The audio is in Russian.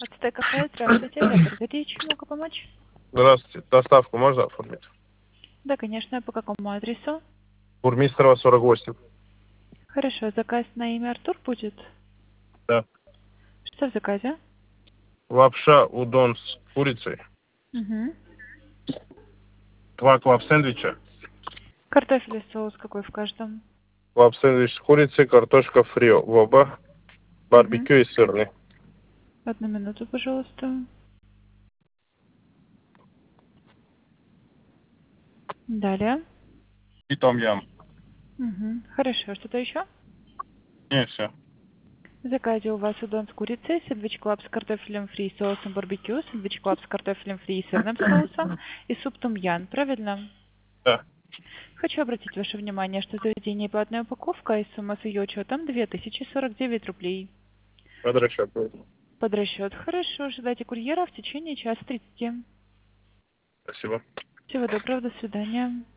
Ацтек кафе, здравствуйте. Петр Гордеевич, могу помочь? Здравствуйте. Доставку можно оформить? Да, конечно. По какому адресу? Бурмистрова, 48. Хорошо. Заказ на имя Артур будет? Да. Что в заказе? Лапша удон с курицей. Угу. 2 клаб-сэндвича. Картофель и соус какой в каждом? Клаб-сэндвич с курицей, картошка фри в оба. Угу. Барбекю и сырный. Одну минуту, пожалуйста. Далее. И том-ям. Угу. Хорошо. Что-то еще? Не, все. В заказе у вас удон с курицей, сэндвич клаб с картофелем фри и соусом барбекю, сэндвич клаб с картофелем фри и сырным соусом и суп том-ян, правильно? Да. Хочу обратить ваше внимание, что заведение платная упаковка и сумма с ее учетом 2049 рублей. Под расчет будет. Под расчет. Хорошо, ожидайте курьера в течение часа 30. Спасибо. Всего доброго, до свидания.